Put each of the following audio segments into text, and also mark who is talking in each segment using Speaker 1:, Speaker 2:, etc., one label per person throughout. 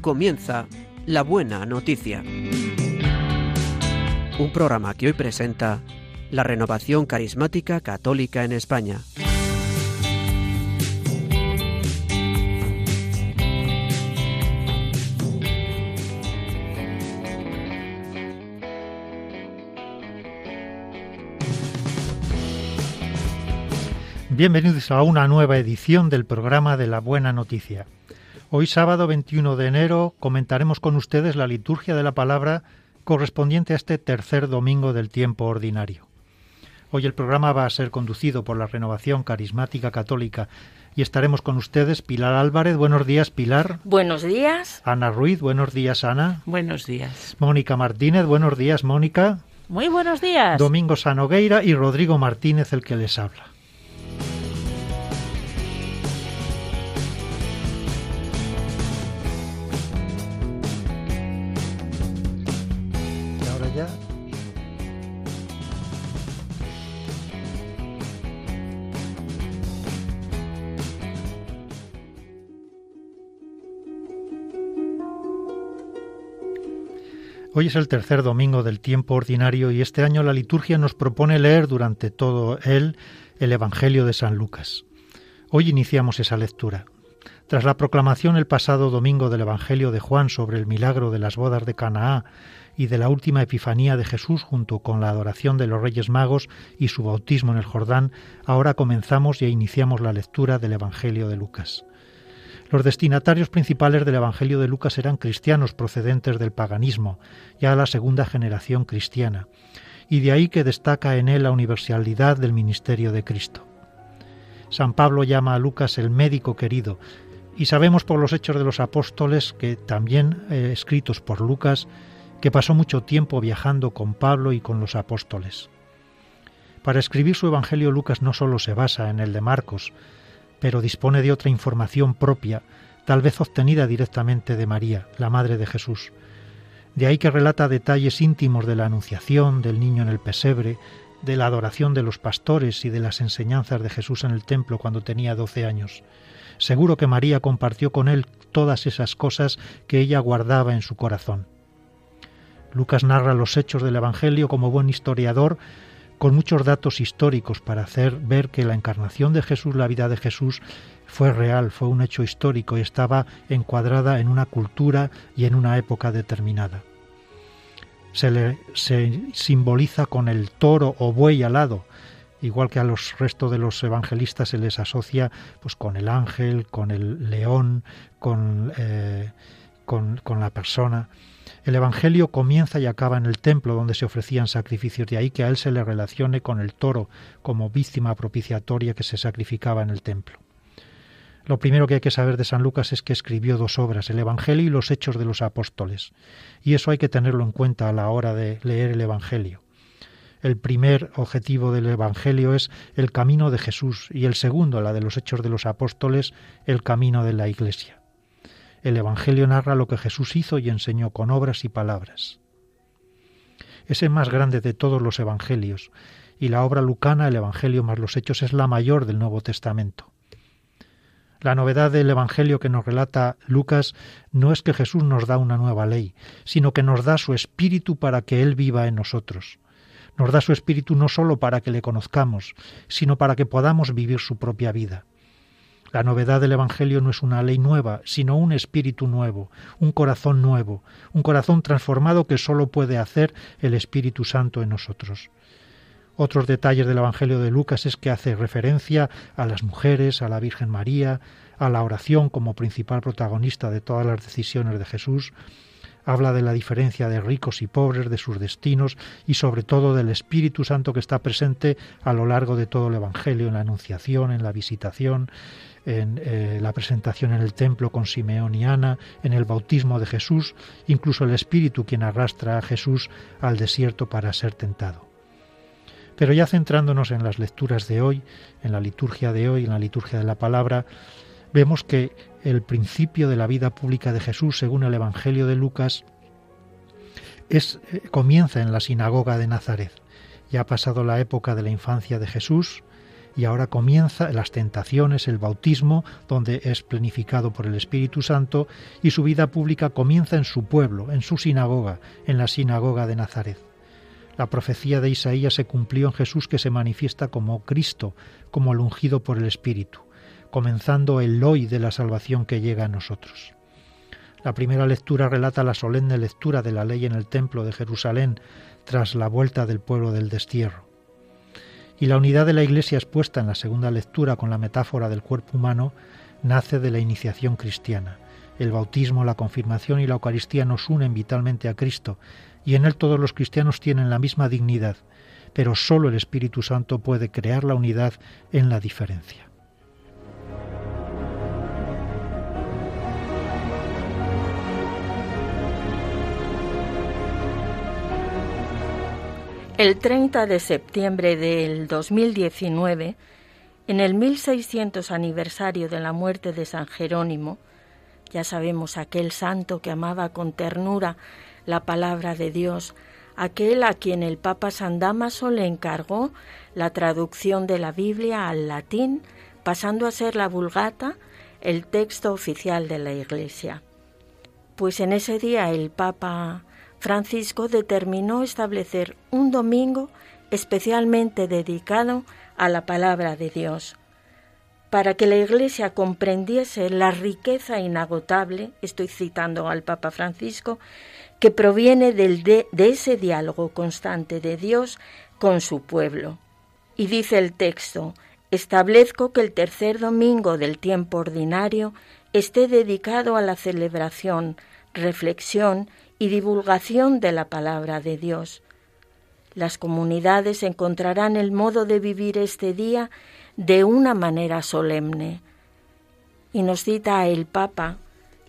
Speaker 1: comienza La Buena Noticia. Un programa que hoy presenta la Renovación Carismática Católica en España.
Speaker 2: Bienvenidos a una nueva edición del programa de La Buena Noticia. Hoy sábado 21 de enero comentaremos con ustedes la liturgia de la palabra correspondiente a este tercer domingo del tiempo ordinario. Hoy el programa va a ser conducido por la Renovación Carismática Católica y estaremos con ustedes Pilar Álvarez. Buenos días, Pilar.
Speaker 3: Buenos días.
Speaker 2: Ana Ruiz. Buenos días, Ana.
Speaker 4: Buenos días.
Speaker 2: Mónica Martínez. Buenos días, Mónica.
Speaker 3: Muy buenos días.
Speaker 2: Domingo Sanogueira y Rodrigo Martínez, el que les habla. Hoy es el tercer domingo del tiempo ordinario y este año la liturgia nos propone leer durante todo el Evangelio de San Lucas. Hoy iniciamos esa lectura. Tras la proclamación el pasado domingo del Evangelio de Juan sobre el milagro de las bodas de Canaá y de la última epifanía de Jesús junto con la adoración de los Reyes Magos y su bautismo en el Jordán, ahora comenzamos e iniciamos la lectura del Evangelio de Lucas. Los destinatarios principales del Evangelio de Lucas eran cristianos procedentes del paganismo, ya la segunda generación cristiana, y de ahí que destaca en él la universalidad del ministerio de Cristo. San Pablo llama a Lucas el médico querido, y sabemos por los Hechos de los Apóstoles, que también escritos por Lucas, que pasó mucho tiempo viajando con Pablo y con los apóstoles. Para escribir su Evangelio Lucas no solo se basa en el de Marcos, pero dispone de otra información propia, tal vez obtenida directamente de María, la madre de Jesús. De ahí que relata detalles íntimos de la anunciación del niño en el pesebre, de la adoración de los pastores y de las enseñanzas de Jesús en el templo cuando tenía 12 años. Seguro que María compartió con él todas esas cosas que ella guardaba en su corazón. Lucas narra los hechos del Evangelio como buen historiador, con muchos datos históricos para hacer ver que la encarnación de Jesús, la vida de Jesús, fue real, fue un hecho histórico y estaba encuadrada en una cultura y en una época determinada. Se simboliza con el toro o buey alado, igual que a los restos de los evangelistas se les asocia pues con el ángel, con el león, con la persona. El Evangelio comienza y acaba en el templo donde se ofrecían sacrificios, de ahí que a él se le relacione con el toro como víctima propiciatoria que se sacrificaba en el templo. Lo primero que hay que saber de San Lucas es que escribió dos obras, el Evangelio y los Hechos de los Apóstoles, y eso hay que tenerlo en cuenta a la hora de leer el Evangelio. El primer objetivo del Evangelio es el camino de Jesús y el segundo, la de los Hechos de los Apóstoles, el camino de la Iglesia. El Evangelio narra lo que Jesús hizo y enseñó con obras y palabras. Es el más grande de todos los evangelios, y la obra lucana, el Evangelio más los Hechos, es la mayor del Nuevo Testamento. La novedad del Evangelio que nos relata Lucas no es que Jesús nos da una nueva ley, sino que nos da su Espíritu para que Él viva en nosotros. Nos da su Espíritu no solo para que le conozcamos, sino para que podamos vivir su propia vida. La novedad del Evangelio no es una ley nueva, sino un espíritu nuevo, un corazón nuevo, un corazón transformado que solo puede hacer el Espíritu Santo en nosotros. Otros detalles del Evangelio de Lucas es que hace referencia a las mujeres, a la Virgen María, a la oración como principal protagonista de todas las decisiones de Jesús. Habla de la diferencia de ricos y pobres, de sus destinos y sobre todo del Espíritu Santo que está presente a lo largo de todo el Evangelio, en la Anunciación, en la Visitación, en la presentación en el templo con Simeón y Ana, en el bautismo de Jesús, incluso el Espíritu quien arrastra a Jesús al desierto para ser tentado. Pero ya centrándonos en las lecturas de hoy, en la liturgia de hoy, en la liturgia de la palabra, vemos que el principio de la vida pública de Jesús, según el Evangelio de Lucas, comienza en la sinagoga de Nazaret. Ya ha pasado la época de la infancia de Jesús y ahora comienza las tentaciones, el bautismo, donde es plenificado por el Espíritu Santo, y su vida pública comienza en su pueblo, en su sinagoga, en la sinagoga de Nazaret. La profecía de Isaías se cumplió en Jesús, que se manifiesta como Cristo, como el ungido por el Espíritu, comenzando el hoy de la salvación que llega a nosotros. La primera lectura relata la solemne lectura de la ley en el templo de Jerusalén tras la vuelta del pueblo del destierro. Y la unidad de la Iglesia expuesta en la segunda lectura con la metáfora del cuerpo humano nace de la iniciación cristiana. El bautismo, la confirmación y la Eucaristía nos unen vitalmente a Cristo, y en él todos los cristianos tienen la misma dignidad, pero solo el Espíritu Santo puede crear la unidad en la diferencia.
Speaker 3: El 30 de septiembre del 2019, en el 1600 aniversario de la muerte de San Jerónimo, ya sabemos, aquel santo que amaba con ternura la palabra de Dios, aquel a quien el Papa San Dámaso le encargó la traducción de la Biblia al latín, pasando a ser la Vulgata, el texto oficial de la Iglesia. Pues en ese día el Papa Francisco determinó establecer un domingo especialmente dedicado a la palabra de Dios, para que la Iglesia comprendiese la riqueza inagotable, estoy citando al Papa Francisco, que proviene de ese diálogo constante de Dios con su pueblo. Y dice el texto: establezco que el tercer domingo del tiempo ordinario esté dedicado a la celebración, reflexión y divulgación de la palabra de Dios. Las comunidades encontrarán el modo de vivir este día de una manera solemne. Y nos cita el Papa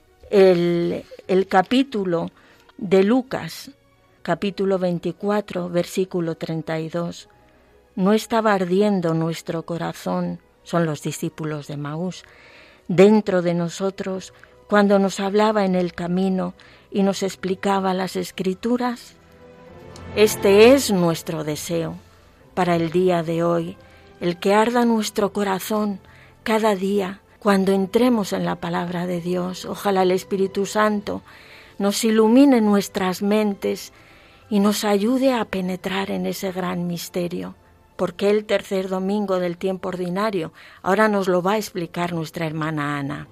Speaker 3: el capítulo de Lucas, capítulo 24, versículo 32. No estaba ardiendo nuestro corazón, son los discípulos de Maús, dentro de nosotros cuando nos hablaba en el camino y nos explicaba las Escrituras. Este es nuestro deseo para el día de hoy, el que arda nuestro corazón cada día cuando entremos en la palabra de Dios. Ojalá el Espíritu Santo nos ilumine nuestras mentes y nos ayude a penetrar en ese gran misterio. ¿Por qué el tercer domingo del tiempo ordinario? Ahora nos lo va a explicar nuestra hermana Ana.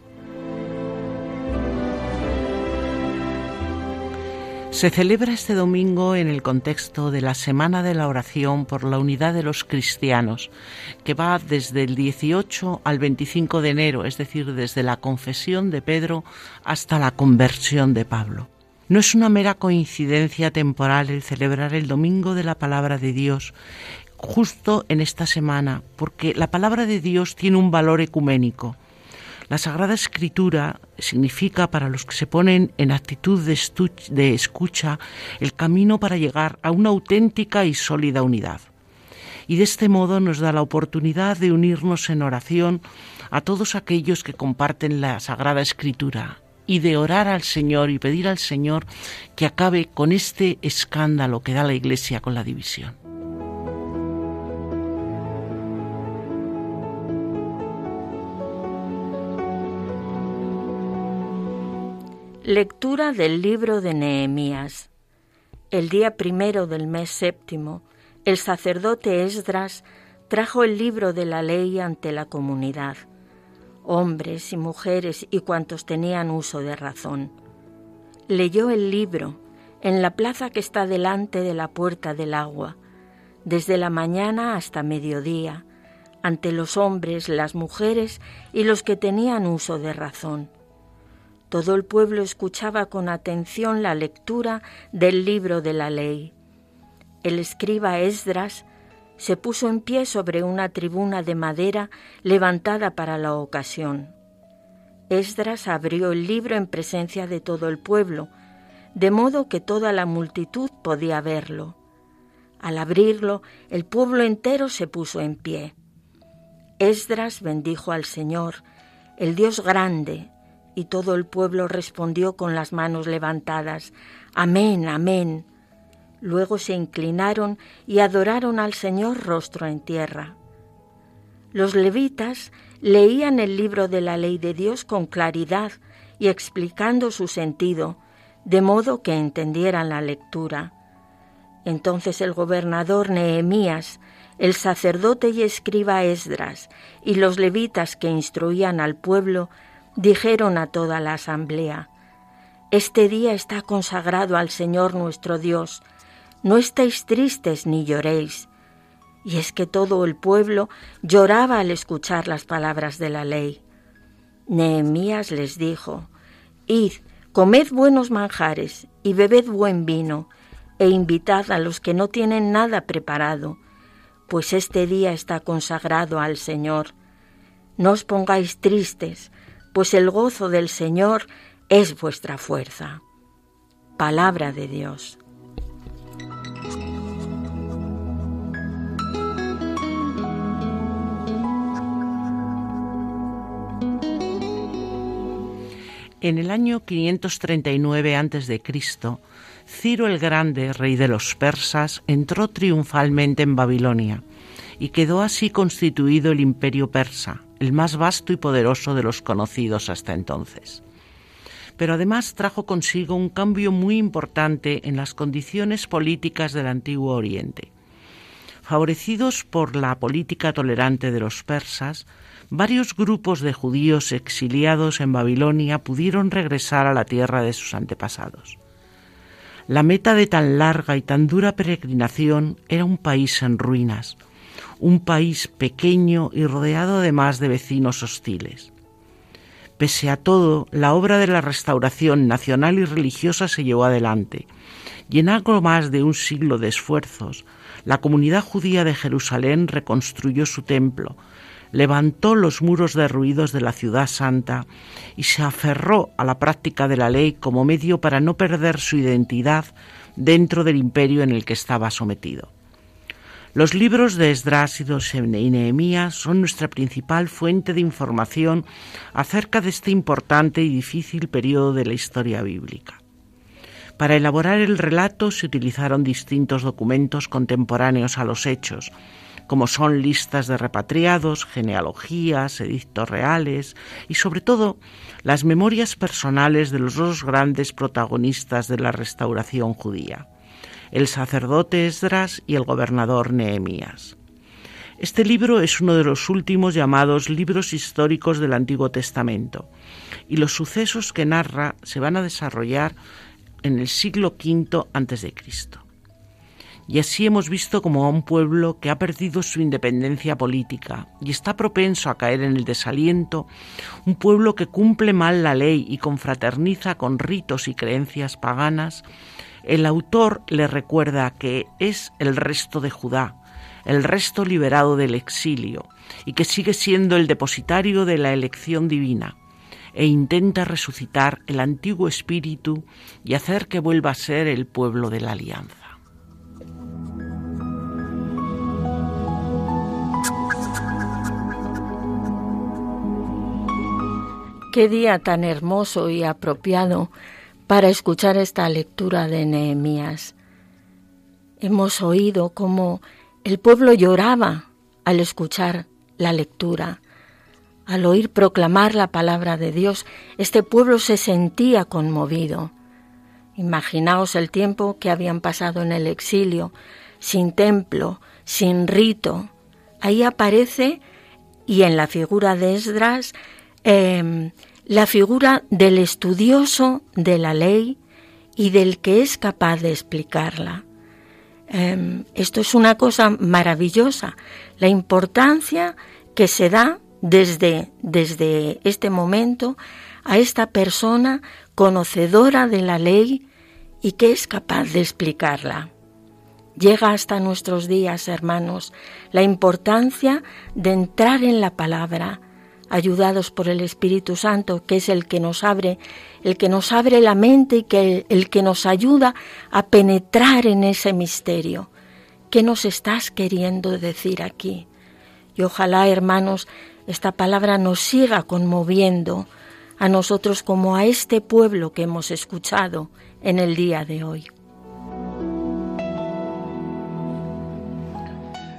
Speaker 4: Se celebra este domingo en el contexto de la Semana de la Oración por la Unidad de los Cristianos, que va desde el 18 al 25 de enero, es decir, desde la confesión de Pedro hasta la conversión de Pablo. No es una mera coincidencia temporal el celebrar el Domingo de la Palabra de Dios justo en esta semana, porque la Palabra de Dios tiene un valor ecuménico. La Sagrada Escritura significa, para los que se ponen en actitud de escucha, el camino para llegar a una auténtica y sólida unidad. Y de este modo nos da la oportunidad de unirnos en oración a todos aquellos que comparten la Sagrada Escritura y de orar al Señor y pedir al Señor que acabe con este escándalo que da la Iglesia con la división.
Speaker 3: Lectura del libro de Nehemías. El día primero del mes séptimo, el sacerdote Esdras trajo el libro de la ley ante la comunidad, hombres y mujeres y cuantos tenían uso de razón. Leyó el libro en la plaza que está delante de la puerta del agua, desde la mañana hasta mediodía, ante los hombres, las mujeres y los que tenían uso de razón. Todo el pueblo escuchaba con atención la lectura del libro de la ley. El escriba Esdras se puso en pie sobre una tribuna de madera levantada para la ocasión. Esdras abrió el libro en presencia de todo el pueblo, de modo que toda la multitud podía verlo. Al abrirlo, el pueblo entero se puso en pie. Esdras bendijo al Señor, el Dios grande, y todo el pueblo respondió con las manos levantadas: Amén, amén. Luego se inclinaron y adoraron al Señor rostro en tierra. Los levitas leían el libro de la ley de Dios con claridad y explicando su sentido, de modo que entendieran la lectura. Entonces el gobernador Nehemías, el sacerdote y escriba Esdras y los levitas que instruían al pueblo dijeron a toda la asamblea: «Este día está consagrado al Señor nuestro Dios. No estéis tristes ni lloréis». Y es que todo el pueblo lloraba al escuchar las palabras de la ley. Nehemías les dijo: «Id, comed buenos manjares y bebed buen vino, e invitad a los que no tienen nada preparado, pues este día está consagrado al Señor. No os pongáis tristes, pues el gozo del Señor es vuestra fuerza». Palabra de Dios.
Speaker 4: En el año 539 a.C., Ciro el Grande, rey de los persas, entró triunfalmente en Babilonia y quedó así constituido el imperio persa, el más vasto y poderoso de los conocidos hasta entonces. Pero además trajo consigo un cambio muy importante en las condiciones políticas del Antiguo Oriente. Favorecidos por la política tolerante de los persas, varios grupos de judíos exiliados en Babilonia pudieron regresar a la tierra de sus antepasados. La meta de tan larga y tan dura peregrinación era un país en ruinas, un país pequeño y rodeado además de vecinos hostiles. Pese a todo, la obra de la restauración nacional y religiosa se llevó adelante, y en algo más de un siglo de esfuerzos, la comunidad judía de Jerusalén reconstruyó su templo, levantó los muros derruidos de la ciudad santa y se aferró a la práctica de la ley como medio para no perder su identidad dentro del imperio en el que estaba sometido. Los libros de Esdras y Nehemías son nuestra principal fuente de información acerca de este importante y difícil periodo de la historia bíblica. Para elaborar el relato se utilizaron distintos documentos contemporáneos a los hechos, como son listas de repatriados, genealogías, edictos reales y, sobre todo, las memorias personales de los dos grandes protagonistas de la restauración judía, el sacerdote Esdras y el gobernador Nehemías. Este libro es uno de los últimos llamados libros históricos del Antiguo Testamento, y los sucesos que narra se van a desarrollar en el siglo V a.C. Y así hemos visto como a un pueblo que ha perdido su independencia política y está propenso a caer en el desaliento, un pueblo que cumple mal la ley y confraterniza con ritos y creencias paganas, el autor le recuerda que es el resto de Judá, el resto liberado del exilio, y que sigue siendo el depositario de la elección divina, e intenta resucitar el antiguo espíritu y hacer que vuelva a ser el pueblo de la alianza.
Speaker 3: Qué día tan hermoso y apropiado para escuchar esta lectura de Nehemías. Hemos oído cómo el pueblo lloraba al escuchar la lectura. Al oír proclamar la palabra de Dios, este pueblo se sentía conmovido. Imaginaos el tiempo que habían pasado en el exilio, sin templo, sin rito. Ahí aparece, y en la figura de Esdras, la figura del estudioso de la ley y del que es capaz de explicarla. Esto es una cosa maravillosa, la importancia que se da desde este momento a esta persona conocedora de la ley y que es capaz de explicarla. Llega hasta nuestros días, hermanos, la importancia de entrar en la palabra, ayudados por el Espíritu Santo, que es el que nos abre la mente y el que nos ayuda a penetrar en ese misterio. ¿Qué nos estás queriendo decir aquí? Y ojalá, hermanos, esta palabra nos siga conmoviendo a nosotros como a este pueblo que hemos escuchado en el día de hoy.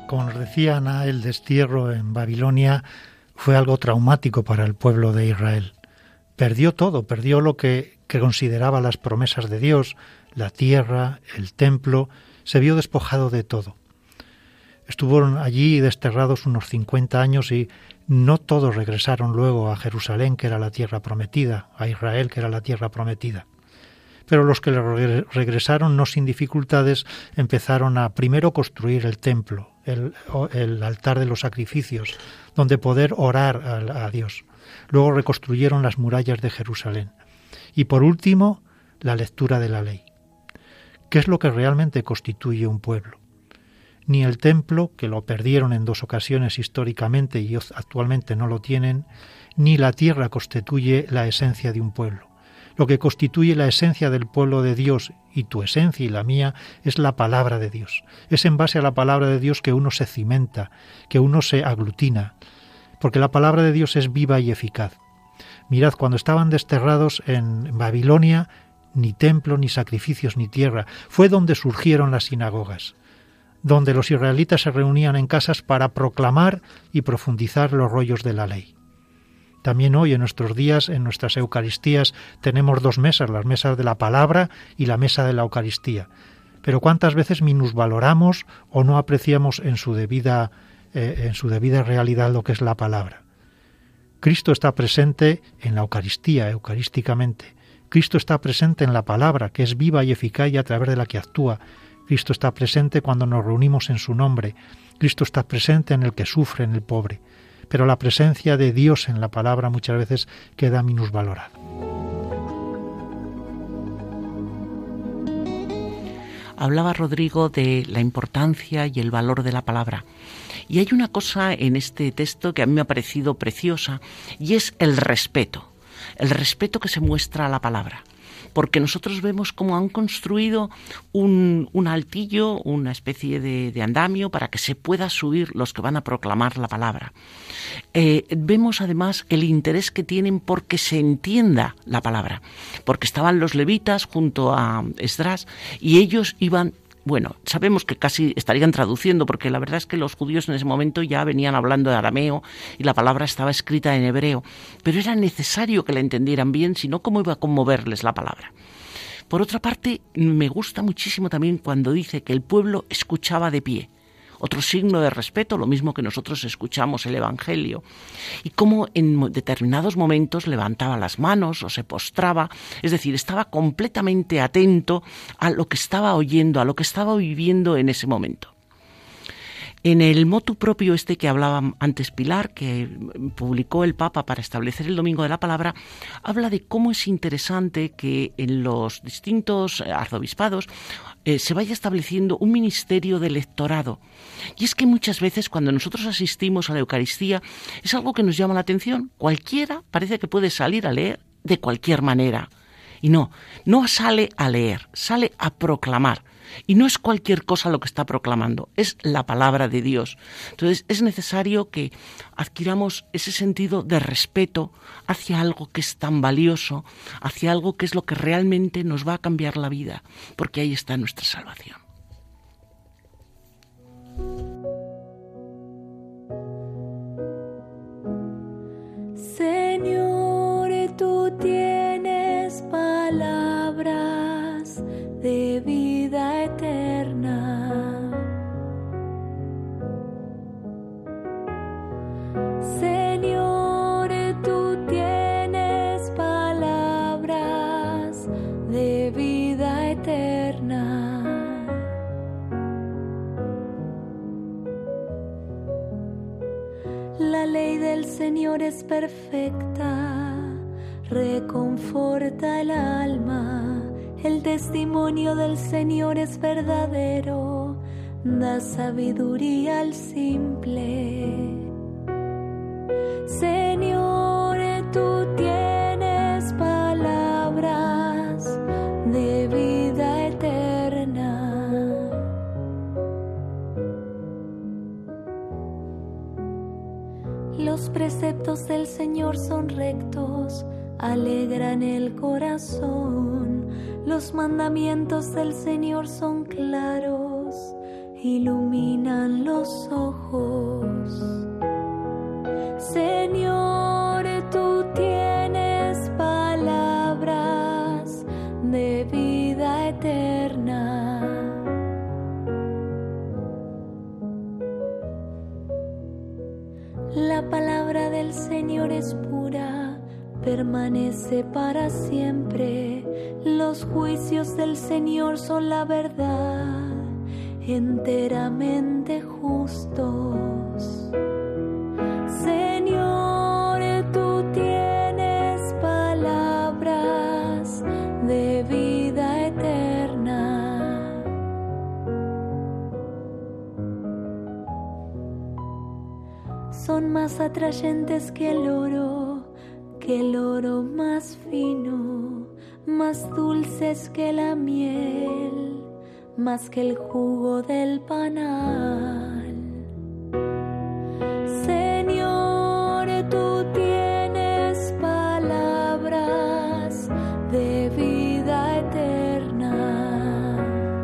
Speaker 2: Como nos decía Ana, el destierro en Babilonia fue algo traumático para el pueblo de Israel. Perdió todo, perdió lo que consideraba las promesas de Dios, la tierra, el templo, se vio despojado de todo. Estuvieron allí desterrados unos 50 años y no todos regresaron luego a Jerusalén, que era la tierra prometida, a Israel, que era la tierra prometida. Pero los que regresaron, no sin dificultades, empezaron a primero construir el templo, el altar de los sacrificios, donde poder orar a Dios. Luego reconstruyeron las murallas de Jerusalén. Y por último, la lectura de la ley. ¿Qué es lo que realmente constituye un pueblo? Ni el templo, que lo perdieron en 2 ocasiones históricamente y actualmente no lo tienen, ni la tierra constituye la esencia de un pueblo. Lo que constituye la esencia del pueblo de Dios, y tu esencia y la mía, es la palabra de Dios. Es en base a la palabra de Dios que uno se cimenta, que uno se aglutina, porque la palabra de Dios es viva y eficaz. Mirad, cuando estaban desterrados en Babilonia, ni templo, ni sacrificios, ni tierra. Fue donde surgieron las sinagogas, donde los israelitas se reunían en casas para proclamar y profundizar los rollos de la ley. También hoy, en nuestros días, en nuestras Eucaristías, tenemos 2 mesas, las mesas de la palabra y la mesa de la Eucaristía. Pero ¿cuántas veces minusvaloramos o no apreciamos en su debida realidad lo que es la palabra? Cristo está presente en la Eucaristía, eucarísticamente. Cristo está presente en la palabra, que es viva y eficaz y a través de la que actúa. Cristo está presente cuando nos reunimos en su nombre. Cristo está presente en el que sufre, en el pobre. Pero la presencia de Dios en la palabra muchas veces queda minusvalorada.
Speaker 4: Hablaba Rodrigo de la importancia y el valor de la palabra. Y hay una cosa en este texto que a mí me ha parecido preciosa, y es el respeto que se muestra a la palabra. Porque nosotros vemos cómo han construido un altillo, una especie de andamio para que se pueda subir los que van a proclamar la palabra. Vemos además el interés que tienen porque se entienda la palabra, porque estaban los levitas junto a Esdras y ellos iban... Bueno, sabemos que casi estarían traduciendo, porque la verdad es que los judíos en ese momento ya venían hablando de arameo y la palabra estaba escrita en hebreo, pero era necesario que la entendieran bien, si no, ¿cómo iba a conmoverles la palabra? Por otra parte, me gusta muchísimo también cuando dice que el pueblo escuchaba de pie. Otro signo de respeto, lo mismo que nosotros escuchamos el Evangelio, y cómo en determinados momentos levantaba las manos o se postraba, es decir, estaba completamente atento a lo que estaba oyendo, a lo que estaba viviendo en ese momento. En el motu propio que hablaba antes Pilar, que publicó el Papa para establecer el Domingo de la Palabra, habla de cómo es interesante que en los distintos arzobispados se vaya estableciendo un ministerio de lectorado. Y es que muchas veces cuando nosotros asistimos a la Eucaristía es algo que nos llama la atención. Cualquiera parece que puede salir a leer de cualquier manera. Y no sale a leer, sale a proclamar. Y no es cualquier cosa lo que está proclamando, es la palabra de Dios. Entonces es necesario que adquiramos ese sentido de respeto hacia algo que es tan valioso, hacia algo que es lo que realmente nos va a cambiar la vida, porque ahí está nuestra salvación.
Speaker 5: Señor, tú tienes palabras de vida eterna. Señor, tú tienes palabras de vida eterna. La ley del Señor es perfecta, reconforta el alma. El testimonio del Señor es verdadero, da sabiduría al simple. Señor, tú tienes palabras de vida eterna. Los preceptos del Señor son rectos, alegran el corazón. Los mandamientos del Señor son claros, iluminan los ojos. Señor, tú tienes palabras de vida eterna. La palabra del Señor es pura, permanece para siempre. Los juicios del Señor son la verdad, enteramente justos. Señor, tú tienes palabras de vida eterna. Son más atrayentes que el oro más fino, más dulces que la miel, más que el jugo del panal. Señor, tú tienes palabras de vida eterna.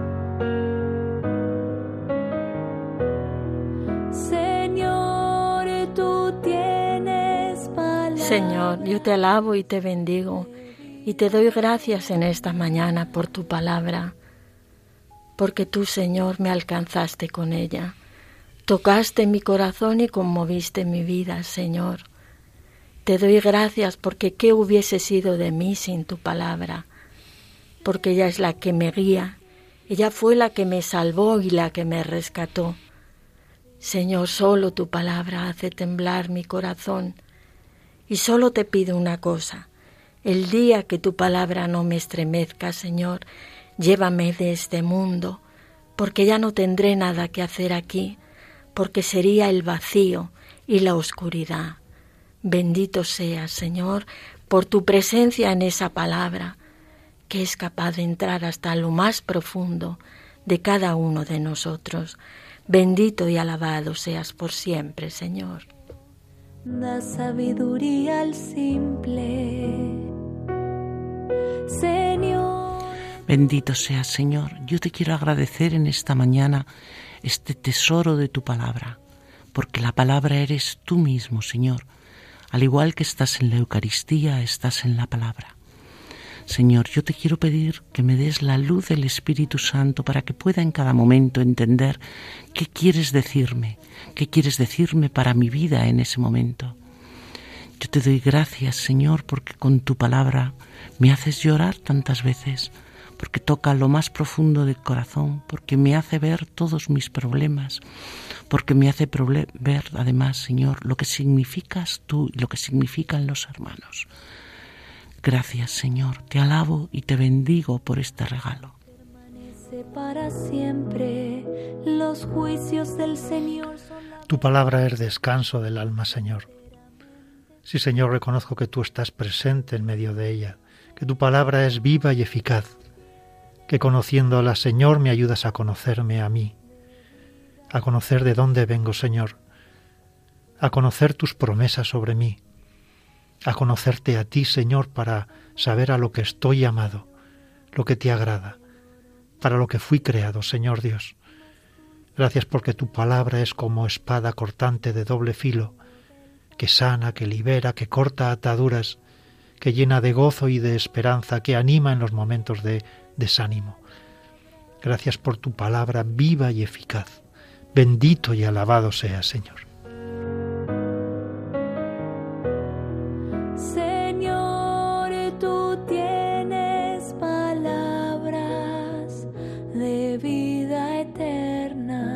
Speaker 5: Señor, tú tienes palabras.
Speaker 3: Señor, yo te alabo y te bendigo y te doy gracias en esta mañana por tu palabra, porque tú, Señor, me alcanzaste con ella. Tocaste mi corazón y conmoviste mi vida, Señor. Te doy gracias porque ¿qué hubiese sido de mí sin tu palabra? Porque ella es la que me guía, ella fue la que me salvó y la que me rescató. Señor, solo tu palabra hace temblar mi corazón. Y solo te pido una cosa: el día que tu palabra no me estremezca, Señor, llévame de este mundo, porque ya no tendré nada que hacer aquí, porque sería el vacío y la oscuridad. Bendito seas, Señor, por tu presencia en esa palabra, que es capaz de entrar hasta lo más profundo de cada uno de nosotros. Bendito y alabado seas por siempre, Señor.
Speaker 5: Da sabiduría al simple, Señor.
Speaker 4: Bendito seas, Señor. Yo te quiero agradecer en esta mañana este tesoro de tu palabra, porque la palabra eres tú mismo, Señor. Al igual que estás en la Eucaristía, estás en la palabra. Señor, yo te quiero pedir que me des la luz del Espíritu Santo para que pueda en cada momento entender qué quieres decirme para mi vida en ese momento. Yo te doy gracias, Señor, porque con tu palabra me haces llorar tantas veces, porque toca lo más profundo del corazón, porque me hace ver todos mis problemas, porque me hace ver además, Señor, lo que significas tú y lo que significan los hermanos. Gracias, Señor, te alabo y te bendigo por este regalo.
Speaker 5: Permanece para siempre, los juicios del Señor son la...
Speaker 2: Tu palabra es descanso del alma, Señor. Sí, Señor, reconozco que tú estás presente en medio de ella, que tu palabra es viva y eficaz, que conociéndola, Señor, me ayudas a conocerme a mí, a conocer de dónde vengo, Señor, a conocer tus promesas sobre mí, a conocerte a ti, Señor, para saber a lo que estoy llamado, lo que te agrada, para lo que fui creado, Señor Dios. Gracias porque tu palabra es como espada cortante de doble filo, que sana, que libera, que corta ataduras, que llena de gozo y de esperanza, que anima en los momentos de desánimo. Gracias por tu palabra viva y eficaz. Bendito y alabado seas, Señor.
Speaker 5: Señor, tú tienes palabras de vida eterna.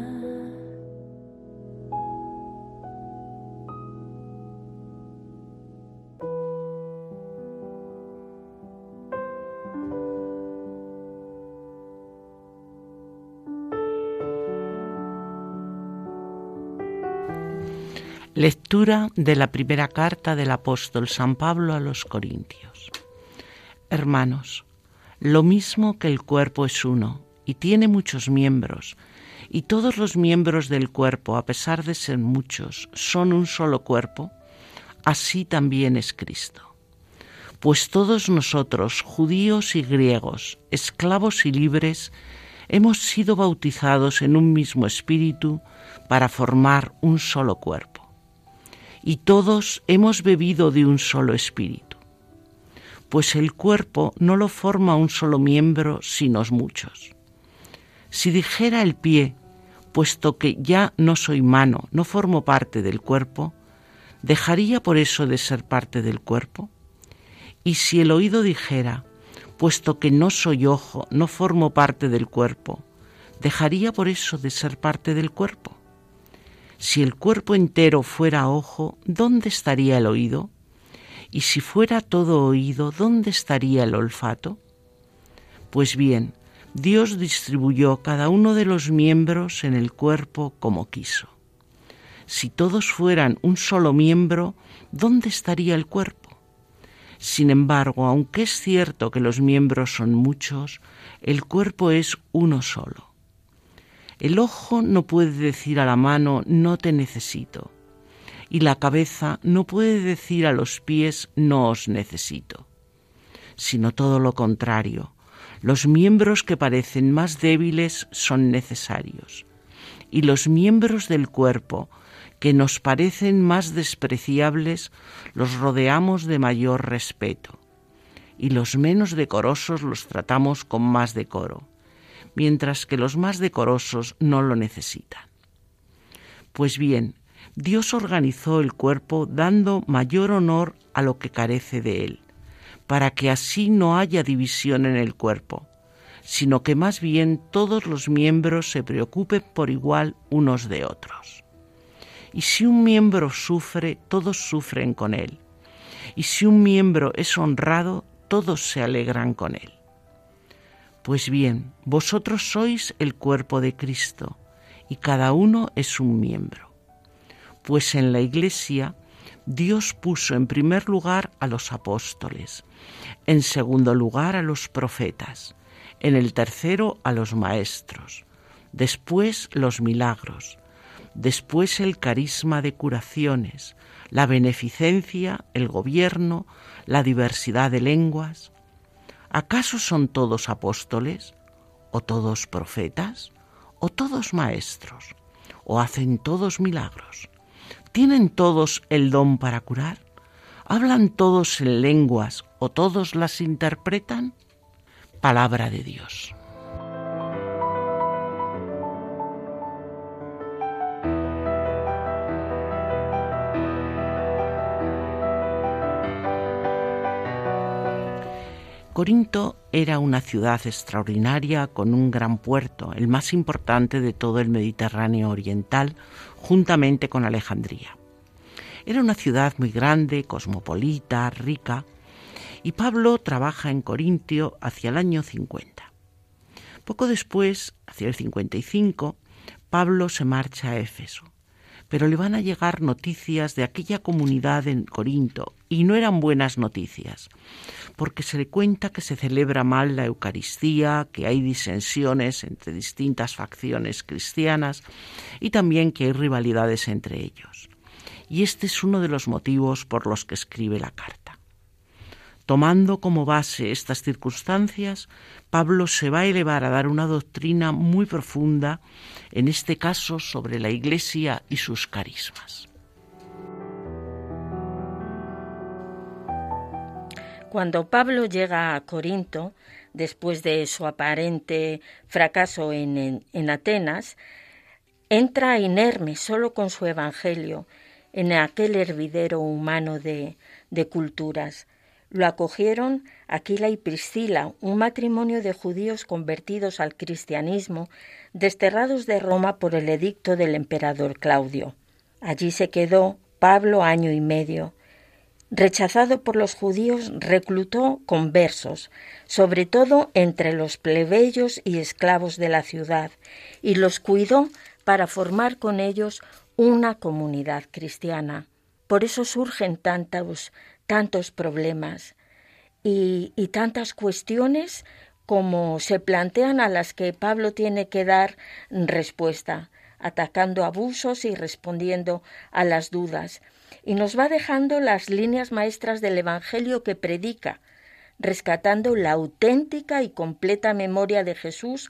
Speaker 4: Lectura de la primera carta del apóstol San Pablo a los Corintios. Hermanos, lo mismo que el cuerpo es uno y tiene muchos miembros, y todos los miembros del cuerpo, a pesar de ser muchos, son un solo cuerpo, así también es Cristo. Pues todos nosotros, judíos y griegos, esclavos y libres, hemos sido bautizados en un mismo espíritu para formar un solo cuerpo. Y todos hemos bebido de un solo espíritu. Pues el cuerpo no lo forma un solo miembro, sino muchos. Si dijera el pie, puesto que ya no soy mano, no formo parte del cuerpo, ¿dejaría por eso de ser parte del cuerpo? Y si el oído dijera, puesto que no soy ojo, no formo parte del cuerpo, ¿dejaría por eso de ser parte del cuerpo? Si el cuerpo entero fuera ojo, ¿dónde estaría el oído? Y si fuera todo oído, ¿dónde estaría el olfato? Pues bien, Dios distribuyó cada uno de los miembros en el cuerpo como quiso. Si todos fueran un solo miembro, ¿dónde estaría el cuerpo? Sin embargo, aunque es cierto que los miembros son muchos, el cuerpo es uno solo. El ojo no puede decir a la mano, no te necesito, y la cabeza no puede decir a los pies, no os necesito, sino todo lo contrario. Los miembros que parecen más débiles son necesarios, y los miembros del cuerpo que nos parecen más despreciables los rodeamos de mayor respeto, y los menos decorosos los tratamos con más decoro, mientras que los más decorosos no lo necesitan. Pues bien, Dios organizó el cuerpo dando mayor honor a lo que carece de él, para que así no haya división en el cuerpo, sino que más bien todos los miembros se preocupen por igual unos de otros. Y si un miembro sufre, todos sufren con él. Y si un miembro es honrado, todos se alegran con él. Pues bien, vosotros sois el cuerpo de Cristo, y cada uno es un miembro. Pues en la Iglesia, Dios puso en primer lugar a los apóstoles, en segundo lugar a los profetas, en el tercero a los maestros, después los milagros, después el carisma de curaciones, la beneficencia, el gobierno, la diversidad de lenguas. ¿Acaso son todos apóstoles? ¿O todos profetas? ¿O todos maestros? ¿O hacen todos milagros? ¿Tienen todos el don para curar? ¿Hablan todos en lenguas o todos las interpretan? Palabra de Dios. Corinto era una ciudad extraordinaria con un gran puerto, el más importante de todo el Mediterráneo oriental, juntamente con Alejandría. Era una ciudad muy grande, cosmopolita, rica, y Pablo trabaja en Corintio hacia el año 50. Poco después, hacia el 55, Pablo se marcha a Éfeso, pero le van a llegar noticias de aquella comunidad en Corinto, y no eran buenas noticias, porque se le cuenta que se celebra mal la Eucaristía, que hay disensiones entre distintas facciones cristianas y también que hay rivalidades entre ellos. Y este es uno de los motivos por los que escribe la carta. Tomando como base estas circunstancias, Pablo se va a elevar a dar una doctrina muy profunda, en este caso sobre la Iglesia y sus carismas.
Speaker 3: Cuando Pablo llega a Corinto, después de su aparente fracaso en Atenas, entra inerme solo con su evangelio en aquel hervidero humano de culturas. Lo acogieron Aquila y Priscila, un matrimonio de judíos convertidos al cristianismo, desterrados de Roma por el edicto del emperador Claudio. Allí se quedó Pablo año y medio. Rechazado por los judíos, reclutó conversos, sobre todo entre los plebeyos y esclavos de la ciudad, y los cuidó para formar con ellos una comunidad cristiana. Por eso surgen tantos problemas y tantas cuestiones como se plantean, a las que Pablo tiene que dar respuesta, atacando abusos y respondiendo a las dudas. Y nos va dejando las líneas maestras del Evangelio que predica, rescatando la auténtica y completa memoria de Jesús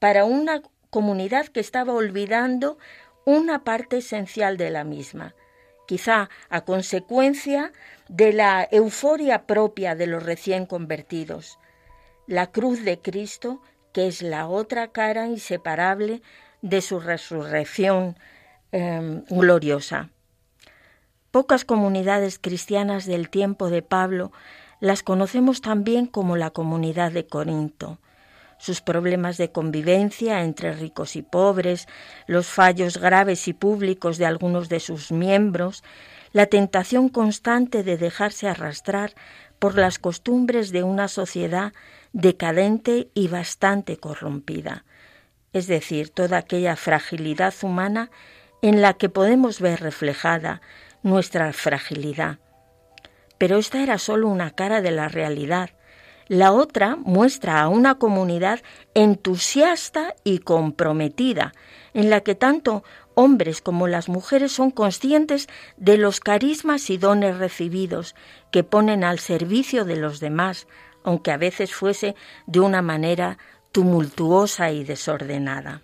Speaker 3: para una comunidad que estaba olvidando una parte esencial de la misma, quizá a consecuencia de la euforia propia de los recién convertidos. La cruz de Cristo, que es la otra cara inseparable de su resurrección gloriosa. Pocas comunidades cristianas del tiempo de Pablo las conocemos también como la comunidad de Corinto. Sus problemas de convivencia entre ricos y pobres, los fallos graves y públicos de algunos de sus miembros, la tentación constante de dejarse arrastrar por las costumbres de una sociedad decadente y bastante corrompida, es decir, toda aquella fragilidad humana en la que podemos ver reflejada nuestra fragilidad. Pero esta era solo una cara de la realidad. La otra muestra a una comunidad entusiasta y comprometida, en la que tanto hombres como las mujeres son conscientes de los carismas y dones recibidos que ponen al servicio de los demás, aunque a veces fuese de una manera tumultuosa y desordenada.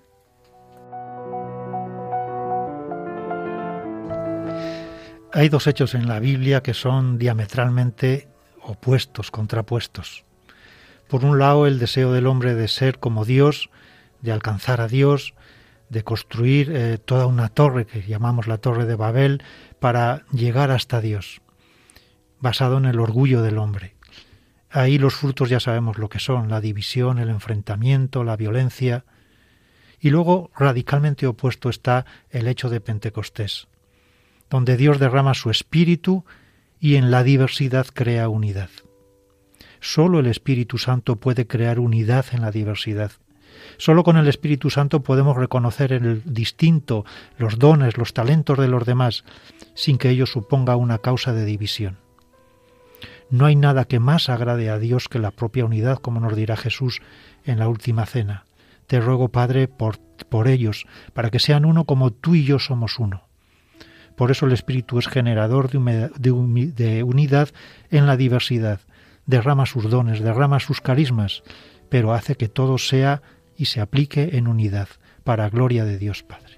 Speaker 2: Hay dos hechos en la Biblia que son diametralmente opuestos, contrapuestos. Por un lado, el deseo del hombre de ser como Dios, de alcanzar a Dios, de construir toda una torre que llamamos la Torre de Babel para llegar hasta Dios, basado en el orgullo del hombre. Ahí los frutos ya sabemos lo que son, la división, el enfrentamiento, la violencia. Y luego, radicalmente opuesto, está el hecho de Pentecostés, donde Dios derrama su espíritu y en la diversidad crea unidad. Solo el Espíritu Santo puede crear unidad en la diversidad. Solo con el Espíritu Santo podemos reconocer el distinto, los dones, los talentos de los demás, sin que ello suponga una causa de división. No hay nada que más agrade a Dios que la propia unidad, como nos dirá Jesús en la última cena. Te ruego, Padre, por ellos, para que sean uno como tú y yo somos uno. Por eso el Espíritu es generador de unidad en la diversidad. Derrama sus dones, derrama sus carismas, pero hace que todo sea y se aplique en unidad, para gloria de Dios Padre.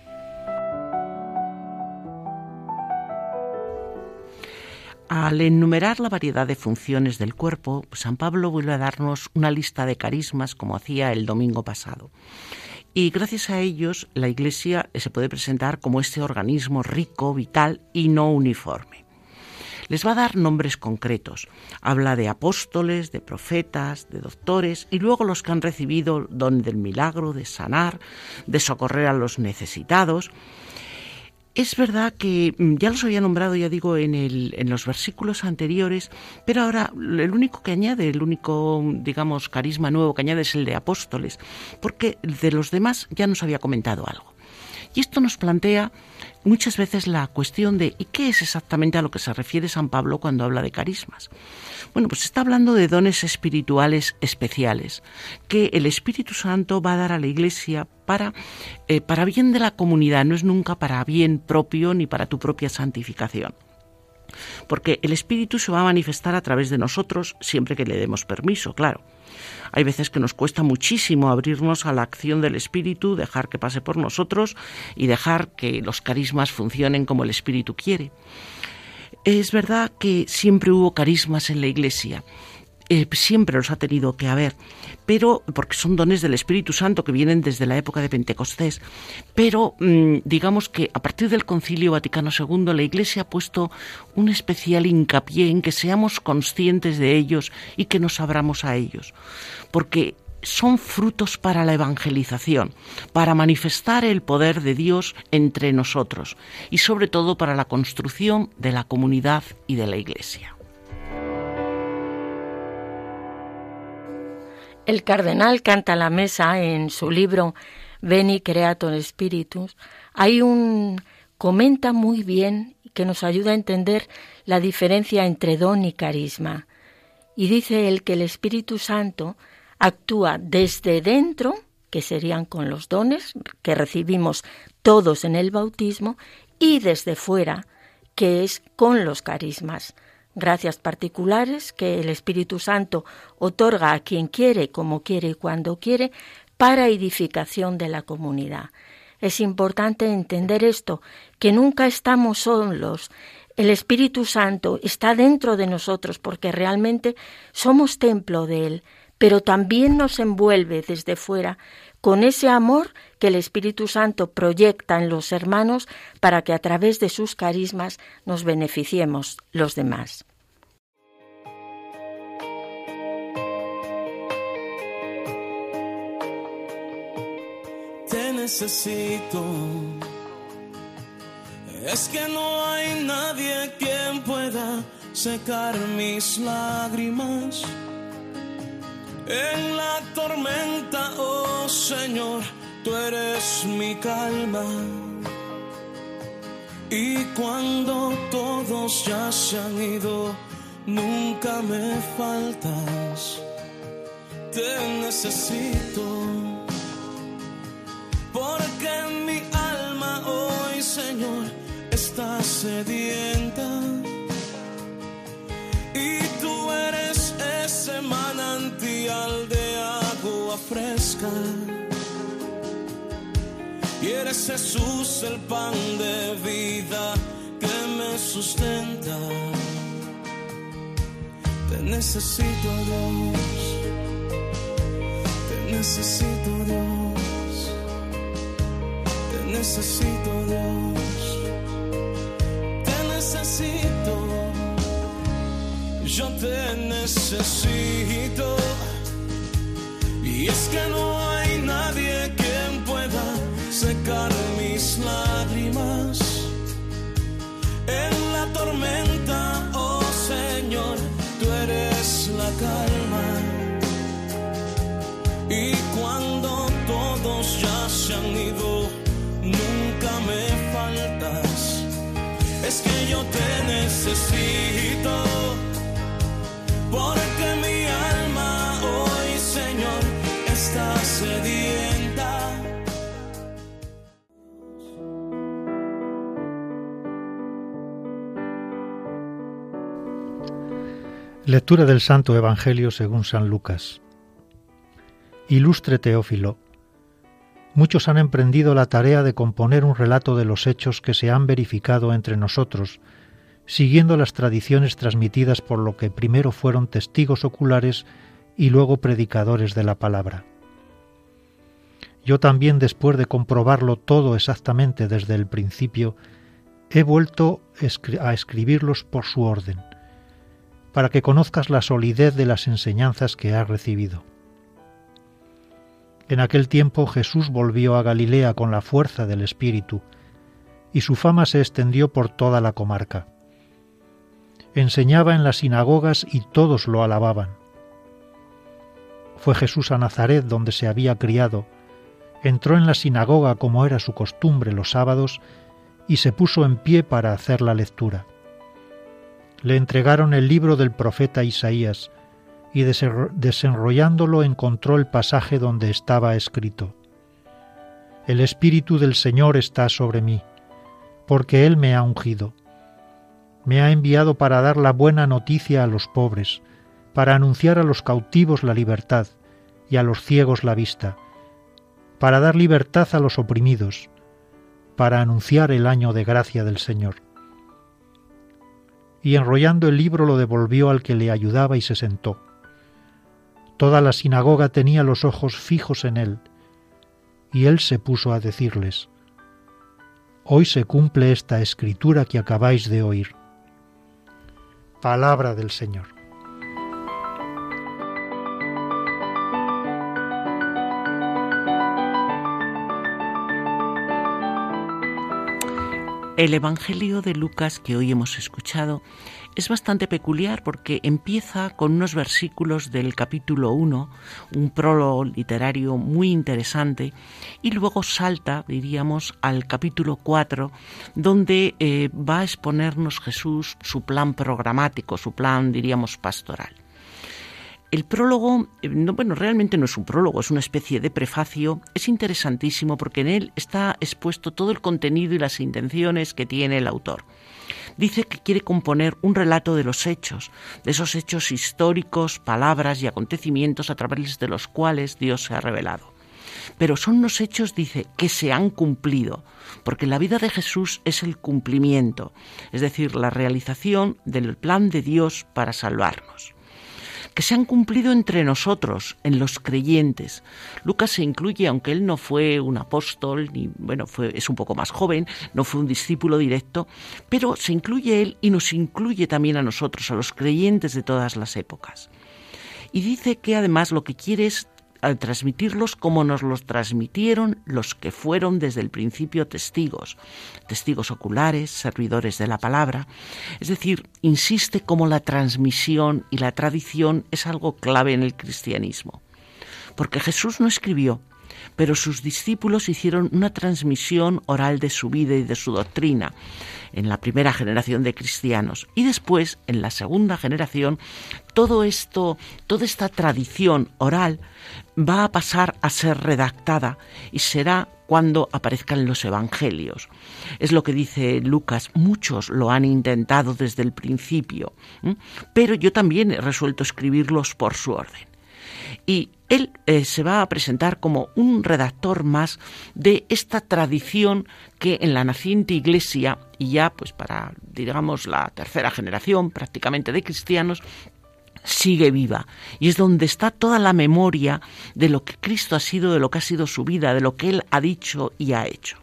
Speaker 4: Al enumerar la variedad de funciones del cuerpo, San Pablo vuelve a darnos una lista de carismas como hacía el domingo pasado. Y gracias a ellos la Iglesia se puede presentar como este organismo rico, vital y no uniforme. Les va a dar nombres concretos. Habla de apóstoles, de profetas, de doctores y luego los que han recibido don del milagro, de sanar, de socorrer a los necesitados. Es verdad que ya los había nombrado, ya digo, en los versículos anteriores, pero ahora el único, digamos, carisma nuevo que añade es el de apóstoles, porque de los demás ya nos había comentado algo. Y esto nos plantea muchas veces la cuestión de ¿y qué es exactamente a lo que se refiere San Pablo cuando habla de carismas? Bueno, pues está hablando de dones espirituales especiales que el Espíritu Santo va a dar a la Iglesia para bien de la comunidad, no es nunca para bien propio ni para tu propia santificación. Porque el Espíritu se va a manifestar a través de nosotros siempre que le demos permiso, claro. Hay veces que nos cuesta muchísimo abrirnos a la acción del Espíritu, dejar que pase por nosotros y dejar que los carismas funcionen como el Espíritu quiere. Es verdad que siempre hubo carismas en la Iglesia, siempre los ha tenido que haber, pero porque son dones del Espíritu Santo que vienen desde la época de Pentecostés. Pero digamos que a partir del Concilio Vaticano II la Iglesia ha puesto un especial hincapié en que seamos conscientes de ellos y que nos abramos a ellos, porque son frutos para la evangelización, para manifestar el poder de Dios entre nosotros y sobre todo para la construcción de la comunidad y de la Iglesia.
Speaker 3: El cardenal Cantalamessa, en su libro Veni Creator Spiritus, comenta muy bien que nos ayuda a entender la diferencia entre don y carisma. Y dice él que el Espíritu Santo actúa desde dentro, que serían con los dones que recibimos todos en el bautismo, y desde fuera, que es con los carismas. Gracias particulares que el Espíritu Santo otorga a quien quiere, como quiere y cuando quiere, para edificación de la comunidad. Es importante entender esto, que nunca estamos solos. El Espíritu Santo está dentro de nosotros porque realmente somos templo de Él, pero también nos envuelve desde fuera con ese amor que el Espíritu Santo proyecta en los hermanos para que a través de sus carismas nos beneficiemos los demás.
Speaker 6: Te necesito. Es que no hay nadie quien pueda secar mis lágrimas. En la tormenta, oh Señor, tú eres mi calma. Y cuando todos ya se han ido, nunca me faltas. Te necesito. Porque mi alma hoy, Señor, está sedienta. Y tú eres ese manantial de agua fresca. Y eres Jesús el pan de vida que me sustenta. Te necesito, Dios. Te necesito, Dios. Te necesito, Dios. Te necesito. Yo te necesito. Y es que no hay nadie quien pueda secar mis lágrimas. En la tormenta, oh Señor, tú eres la calma. Y cuando todos ya se han ido, nunca me faltas. Es que yo te necesito. Porque mi alma hoy, Señor, está sedienta.
Speaker 2: Lectura del Santo Evangelio según San Lucas. Ilustre Teófilo, muchos han emprendido la tarea de componer un relato de los hechos que se han verificado entre nosotros, siguiendo las tradiciones transmitidas por lo que primero fueron testigos oculares y luego predicadores de la palabra. Yo también, después de comprobarlo todo exactamente desde el principio, he vuelto a escribirlos por su orden, para que conozcas la solidez de las enseñanzas que has recibido. En aquel tiempo Jesús volvió a Galilea con la fuerza del Espíritu, y su fama se extendió por toda la comarca. Enseñaba en las sinagogas y todos lo alababan. Fue Jesús a Nazaret, donde se había criado, entró en la sinagoga como era su costumbre los sábados y se puso en pie para hacer la lectura. Le entregaron el libro del profeta Isaías y desenrollándolo encontró el pasaje donde estaba escrito: El Espíritu del Señor está sobre mí, porque Él me ha ungido. Me ha enviado para dar la buena noticia a los pobres, para anunciar a los cautivos la libertad y a los ciegos la vista, para dar libertad a los oprimidos, para anunciar el año de gracia del Señor. Y enrollando el libro lo devolvió al que le ayudaba y se sentó. Toda la sinagoga tenía los ojos fijos en él, y él se puso a decirles: Hoy se cumple esta escritura que acabáis de oír. Palabra del Señor.
Speaker 4: El Evangelio de Lucas que hoy hemos escuchado es bastante peculiar porque empieza con unos versículos del capítulo 1, un prólogo literario muy interesante, y luego salta, diríamos, al capítulo 4, donde va a exponernos Jesús su plan programático, su plan, diríamos, pastoral. El prólogo, realmente no es un prólogo, es una especie de prefacio. Es interesantísimo porque en él está expuesto todo el contenido y las intenciones que tiene el autor. Dice que quiere componer un relato de los hechos, de esos hechos históricos, palabras y acontecimientos a través de los cuales Dios se ha revelado. pero son unos hechos, dice, que se han cumplido, porque la vida de Jesús es el cumplimiento, es decir, la realización del plan de Dios para salvarnos, que se han cumplido entre nosotros, en los creyentes. Lucas se incluye, aunque él no fue un apóstol, es un poco más joven, no fue un discípulo directo, pero se incluye él y nos incluye también a nosotros, a los creyentes de todas las épocas. Y dice que además lo que quiere es transmitirlos como nos los transmitieron los que fueron desde el principio testigos oculares, servidores de la palabra. Es decir, insiste como la transmisión y la tradición es algo clave en el cristianismo. Porque Jesús no escribió, pero sus discípulos hicieron una transmisión oral de su vida y de su doctrina en la primera generación de cristianos, y después, en la segunda generación, toda esta tradición oral va a pasar a ser redactada y será cuando aparezcan los evangelios. Es lo que dice Lucas, muchos lo han intentado desde el principio, pero yo también he resuelto escribirlos por su orden. Y él se va a presentar como un redactor más de esta tradición que en la naciente Iglesia, y ya pues para, digamos, la tercera generación prácticamente de cristianos, sigue viva. Y es donde está toda la memoria de lo que Cristo ha sido, de lo que ha sido su vida, de lo que Él ha dicho y ha hecho.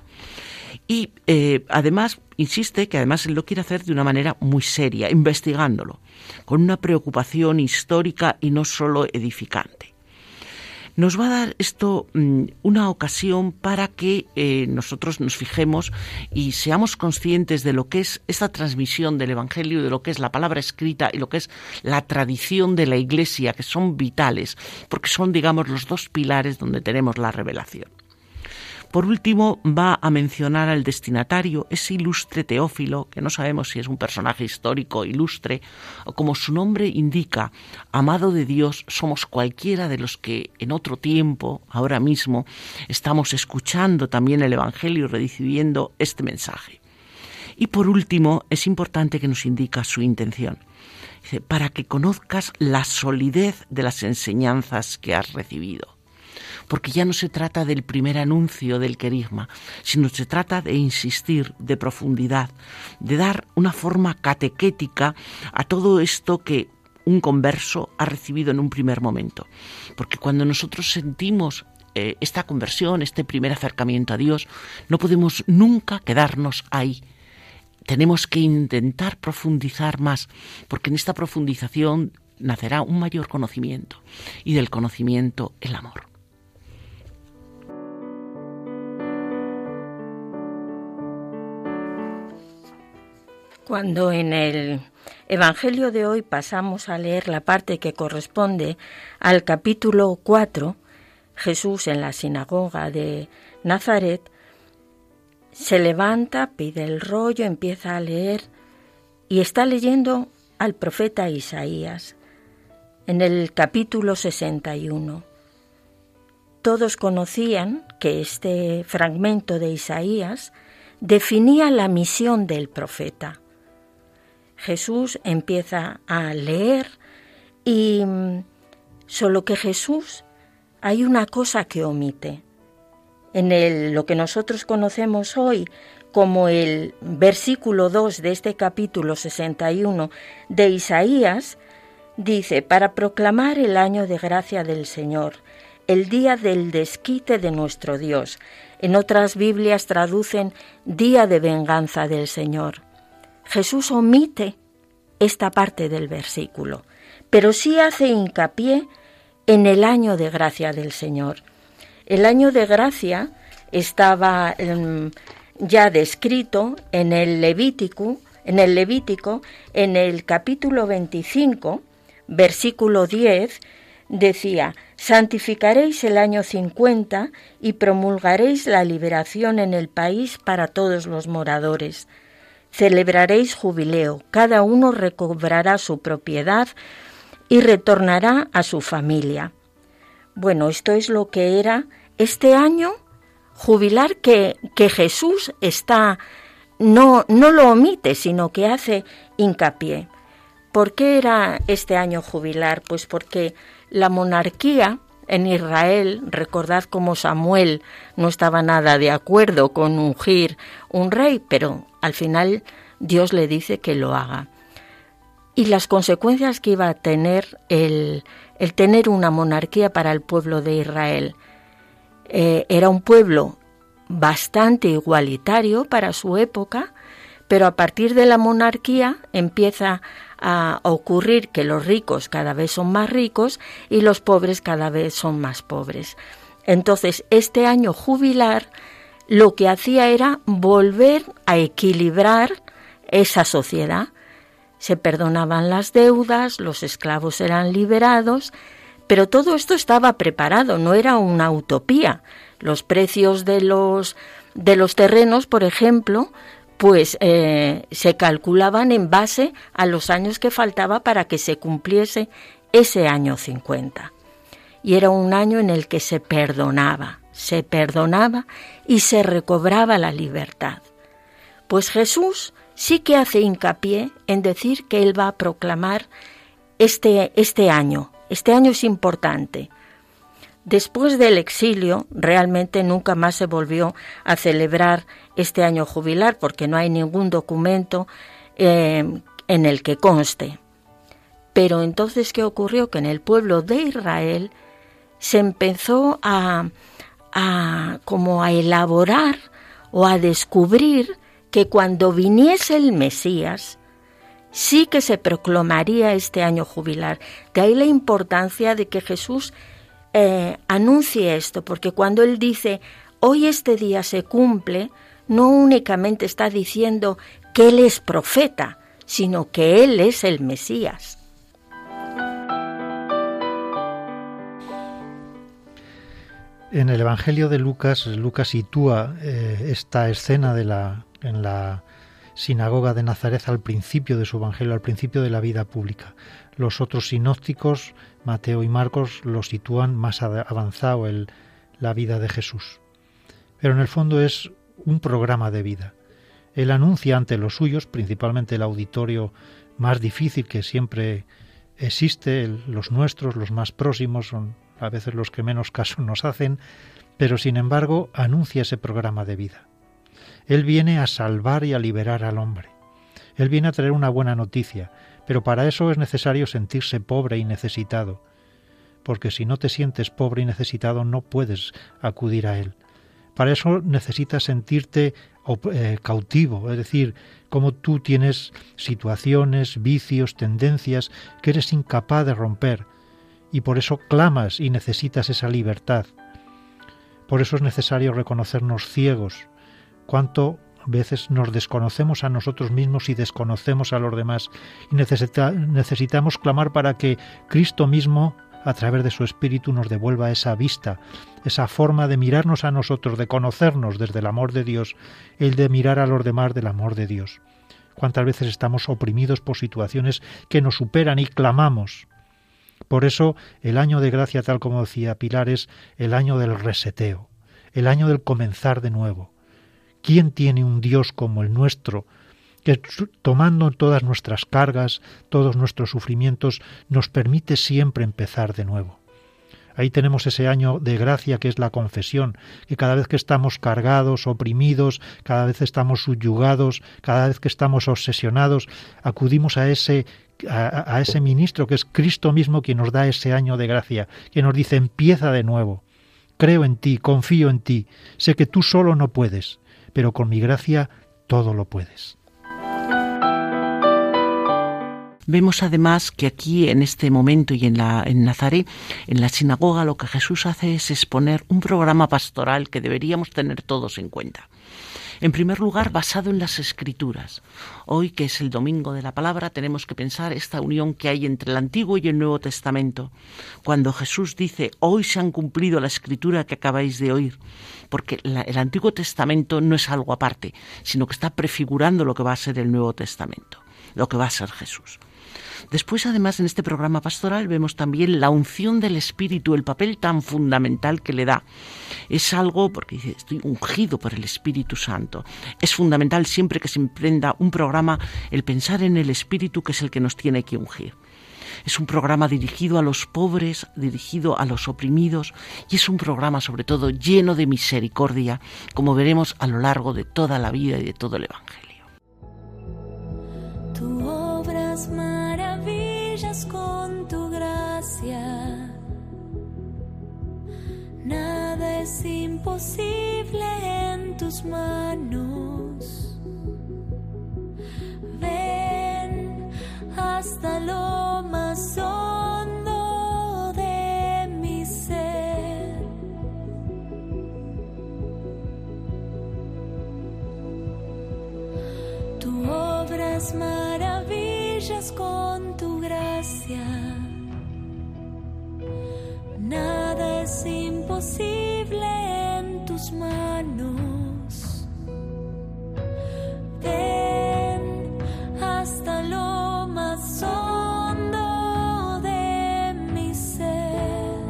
Speaker 4: Y además, insiste que además él lo quiere hacer de una manera muy seria, investigándolo, con una preocupación histórica y no solo edificante. Nos va a dar esto una ocasión para que nosotros nos fijemos y seamos conscientes de lo que es esta transmisión del Evangelio, de lo que es la palabra escrita y lo que es la tradición de la Iglesia, que son vitales, porque son, digamos, los dos pilares donde tenemos la revelación. Por último, va a mencionar al destinatario, ese ilustre Teófilo, que no sabemos si es un personaje histórico ilustre, o como su nombre indica, amado de Dios, somos cualquiera de los que en otro tiempo, ahora mismo, estamos escuchando también el Evangelio y recibiendo este mensaje. Y por último, es importante que nos indica su intención. Dice, para que conozcas la solidez de las enseñanzas que has recibido. Porque ya no se trata del primer anuncio del querigma, sino se trata de insistir, de profundidad, de dar una forma catequética a todo esto que un converso ha recibido en un primer momento. Porque cuando nosotros sentimos esta conversión, este primer acercamiento a Dios, no podemos nunca quedarnos ahí. Tenemos que intentar profundizar más, porque en esta profundización nacerá un mayor conocimiento, y del conocimiento el amor.
Speaker 3: Cuando en el Evangelio de hoy pasamos a leer la parte que corresponde al capítulo 4, Jesús en la sinagoga de Nazaret se levanta, pide el rollo, empieza a leer y está leyendo al profeta Isaías en el capítulo 61. Todos conocían que este fragmento de Isaías definía la misión del profeta. Jesús empieza a leer y solo que Jesús hay una cosa que omite. En lo que nosotros conocemos hoy como el versículo 2 de este capítulo 61 de Isaías, dice, para proclamar el año de gracia del Señor, el día del desquite de nuestro Dios. En otras Biblias traducen día de venganza del Señor. Jesús omite esta parte del versículo, pero sí hace hincapié en el año de gracia del Señor. El año de gracia estaba ya descrito en el Levítico, en el capítulo 25, versículo 10, decía, santificaréis el año 50 y promulgaréis la liberación en el país para todos los moradores. Celebraréis jubileo, cada uno recobrará su propiedad y retornará a su familia. Bueno, esto es lo que era este año jubilar que Jesús no lo omite, sino que hace hincapié. ¿Por qué era este año jubilar? Pues porque la monarquía en Israel, recordad cómo Samuel no estaba nada de acuerdo con ungir un rey, pero al final Dios le dice que lo haga. Y las consecuencias que iba a tener el tener una monarquía para el pueblo de Israel. Era un pueblo bastante igualitario para su época, pero a partir de la monarquía empieza a ocurrir que los ricos cada vez son más ricos y los pobres cada vez son más pobres. Entonces, este año jubilar lo que hacía era volver a equilibrar esa sociedad. Se perdonaban las deudas, los esclavos eran liberados, pero todo esto estaba preparado, no era una utopía. Los precios de los terrenos, por ejemplo, pues se calculaban en base a los años que faltaba para que se cumpliese ese año 50. Y era un año en el que se perdonaba y se recobraba la libertad. Pues Jesús sí que hace hincapié en decir que Él va a proclamar este año. Este año es importante. Después del exilio, realmente nunca más se volvió a celebrar este año jubilar porque no hay ningún documento en el que conste. Pero entonces, ¿qué ocurrió? Que en el pueblo de Israel se empezó a elaborar o a descubrir que cuando viniese el Mesías, sí que se proclamaría este año jubilar. De ahí la importancia de que Jesús anuncie esto, porque cuando Él dice, hoy este día se cumple, no únicamente está diciendo que Él es profeta, sino que Él es el Mesías.
Speaker 2: En el Evangelio de Lucas sitúa esta escena en la sinagoga de Nazaret al principio de su Evangelio, al principio de la vida pública. Los otros sinópticos, Mateo y Marcos, lo sitúan más avanzado en la vida de Jesús. Pero en el fondo es un programa de vida. Él anuncia ante los suyos, principalmente el auditorio más difícil que siempre existe, los nuestros, los más próximos, son a veces los que menos caso nos hacen, pero sin embargo anuncia ese programa de vida. Él viene a salvar y a liberar al hombre. Él viene a traer una buena noticia, pero para eso es necesario sentirse pobre y necesitado, porque si no te sientes pobre y necesitado no puedes acudir a Él. Para eso necesitas sentirte cautivo, es decir, como tú tienes situaciones, vicios, tendencias que eres incapaz de romper, y por eso clamas y necesitas esa libertad. Por eso es necesario reconocernos ciegos. Cuánto veces nos desconocemos a nosotros mismos y desconocemos a los demás, y necesitamos clamar para que Cristo mismo, a través de su Espíritu, nos devuelva esa vista, esa forma de mirarnos a nosotros, de conocernos desde el amor de Dios, el de mirar a los demás del amor de Dios. Cuántas veces estamos oprimidos por situaciones que nos superan y clamamos. Por eso el año de gracia, tal como decía Pilar, es el año del reseteo, el año del comenzar de nuevo. ¿Quién tiene un Dios como el nuestro, que tomando todas nuestras cargas, todos nuestros sufrimientos, nos permite siempre empezar de nuevo? Ahí tenemos ese año de gracia que es la confesión, que cada vez que estamos cargados, oprimidos, cada vez estamos subyugados, cada vez que estamos obsesionados, acudimos a ese ministro que es Cristo mismo, quien nos da ese año de gracia, que nos dice: empieza de nuevo, creo en ti, confío en ti, sé que tú solo no puedes, pero con mi gracia todo lo puedes.
Speaker 4: Vemos además que aquí, en este momento y en Nazaret, en la sinagoga, lo que Jesús hace es exponer un programa pastoral que deberíamos tener todos en cuenta. En primer lugar, basado en las Escrituras. Hoy, que es el Domingo de la Palabra, tenemos que pensar esta unión que hay entre el Antiguo y el Nuevo Testamento. Cuando Jesús dice: hoy se han cumplido la Escritura que acabáis de oír, porque el Antiguo Testamento no es algo aparte, sino que está prefigurando lo que va a ser el Nuevo Testamento, lo que va a ser Jesús. Después, además, en este programa pastoral vemos también la unción del Espíritu, el papel tan fundamental que le da. Es algo, porque dice: estoy ungido por el Espíritu Santo. Es fundamental siempre que se emprenda un programa el pensar en el Espíritu, que es el que nos tiene que ungir. Es un programa dirigido a los pobres, dirigido a los oprimidos, y es un programa sobre todo lleno de misericordia, como veremos a lo largo de toda la vida y de todo el Evangelio.
Speaker 5: Tú obras maravillas con tu gracia. Nada es imposible en tus manos. Ven hasta lo más hondo de mi ser. Tú obras maravillas con tu gracia. Nada es imposible en tus manos. Ven hasta lo más hondo de mi ser.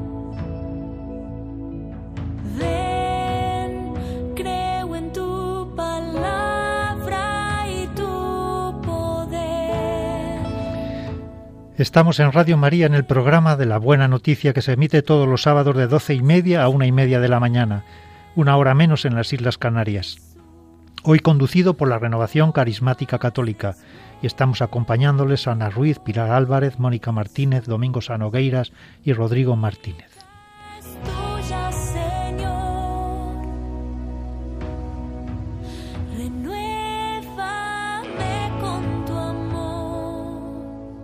Speaker 5: Ven, creo en tu palabra y tu poder.
Speaker 2: Estamos en Radio María en el programa de la Buena Noticia, que se emite todos los sábados de 12:30 a 1:30 de la mañana, una hora menos en las Islas Canarias. Hoy conducido por la Renovación Carismática Católica, y estamos acompañándoles Ana Ruiz, Pilar Álvarez, Mónica Martínez, Domingo Sanogueiras y Rodrigo Martínez.
Speaker 5: Es tuya, Señor. Renuévame con tu amor.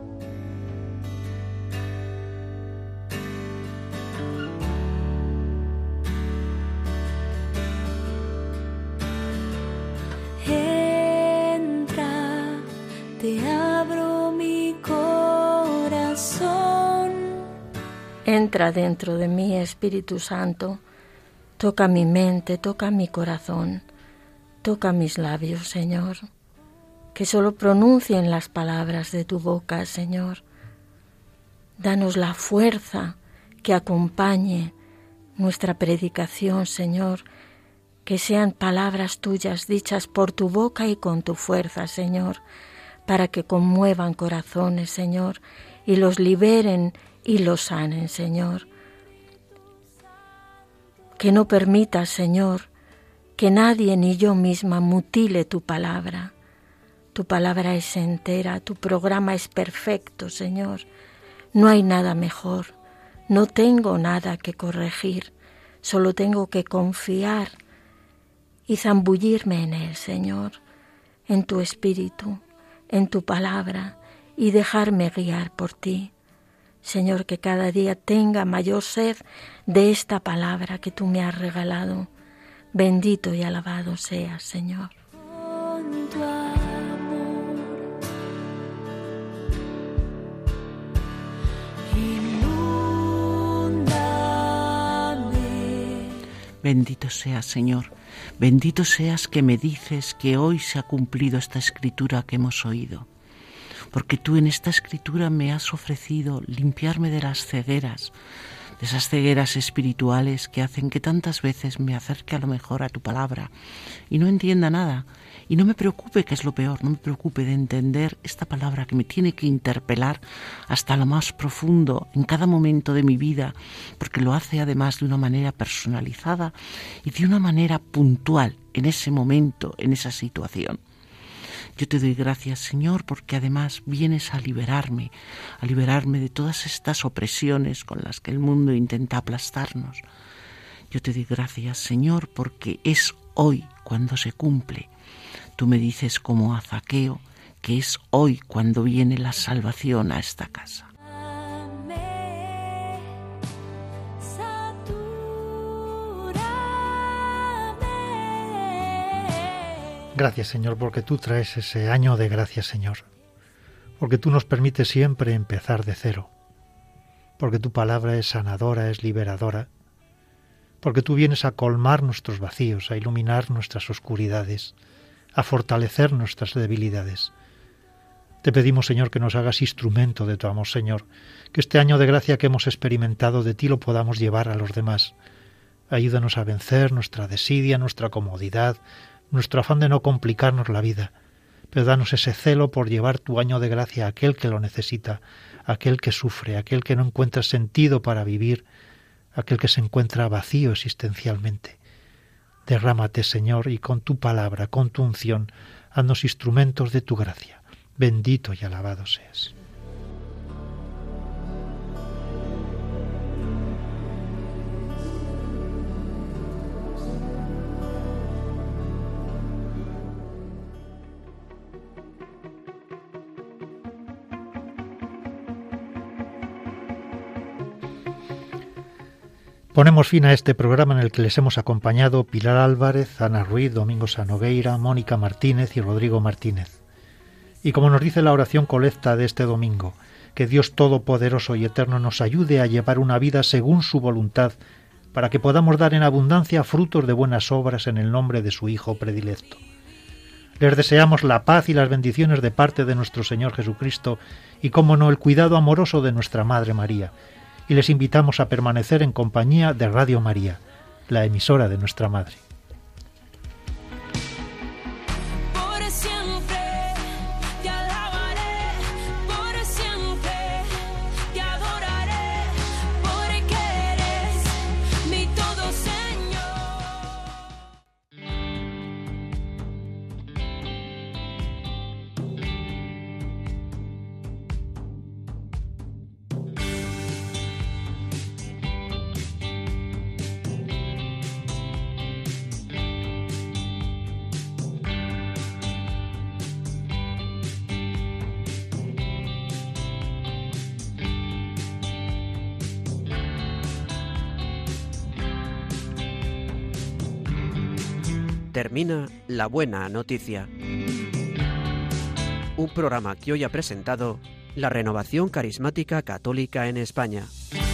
Speaker 5: Entra, te abro mi corazón.
Speaker 3: Entra dentro de mí, Espíritu Santo, toca mi mente, toca mi corazón, toca mis labios, Señor, que solo pronuncien las palabras de tu boca, Señor. Danos la fuerza que acompañe nuestra predicación, Señor, que sean palabras tuyas dichas por tu boca y con tu fuerza, Señor, para que conmuevan corazones, Señor, y los liberen y los sanen, Señor. Que no permitas, Señor, que nadie ni yo misma mutile tu palabra. Tu palabra es entera, tu programa es perfecto, Señor. No hay nada mejor, no tengo nada que corregir, solo tengo que confiar y zambullirme en él, Señor, en tu Espíritu, en tu palabra, y dejarme guiar por ti. Señor, que cada día tenga mayor sed de esta palabra que tú me has regalado. Bendito y alabado seas, Señor.
Speaker 5: Con tu amor, inúndame.
Speaker 4: Bendito seas, Señor. Bendito seas que me dices que hoy se ha cumplido esta escritura que hemos oído. Porque tú en esta escritura me has ofrecido limpiarme de las cegueras, de esas cegueras espirituales que hacen que tantas veces me acerque a lo mejor a tu palabra y no entienda nada. Y no me preocupe, que es lo peor, no me preocupe de entender esta palabra que me tiene que interpelar hasta lo más profundo en cada momento de mi vida, porque lo hace además de una manera personalizada y de una manera puntual en ese momento, en esa situación. Yo te doy gracias, Señor, porque además vienes a liberarme de todas estas opresiones con las que el mundo intenta aplastarnos. Yo te doy gracias, Señor, porque es hoy cuando se cumple. Tú me dices como a Zaqueo que es hoy cuando viene la salvación a esta casa.
Speaker 2: Gracias, Señor, porque tú traes ese año de gracia, Señor. Porque tú nos permites siempre empezar de cero. Porque tu palabra es sanadora, es liberadora. Porque tú vienes a colmar nuestros vacíos, a iluminar nuestras oscuridades, a fortalecer nuestras debilidades. Te pedimos, Señor, que nos hagas instrumento de tu amor, Señor. Que este año de gracia que hemos experimentado de ti lo podamos llevar a los demás. Ayúdanos a vencer nuestra desidia, nuestra comodidad, nuestro afán de no complicarnos la vida, pero danos ese celo por llevar tu año de gracia a aquel que lo necesita, a aquel que sufre, a aquel que no encuentra sentido para vivir, a aquel que se encuentra vacío existencialmente. Derrámate, Señor, y con tu palabra, con tu unción, haznos instrumentos de tu gracia. Bendito y alabado seas. Ponemos fin a este programa en el que les hemos acompañado Pilar Álvarez, Ana Ruiz, Domingo Sanogueira, Mónica Martínez y Rodrigo Martínez. Y como nos dice la oración colecta de este domingo, que Dios Todopoderoso y Eterno nos ayude a llevar una vida según su voluntad, para que podamos dar en abundancia frutos de buenas obras en el nombre de su Hijo predilecto. Les deseamos la paz y las bendiciones de parte de nuestro Señor Jesucristo y, cómo no, el cuidado amoroso de nuestra Madre María. Y les invitamos a permanecer en compañía de Radio María, la emisora de nuestra Madre.
Speaker 1: Termina La Buena Noticia. Un programa que hoy ha presentado la Renovación Carismática Católica en España.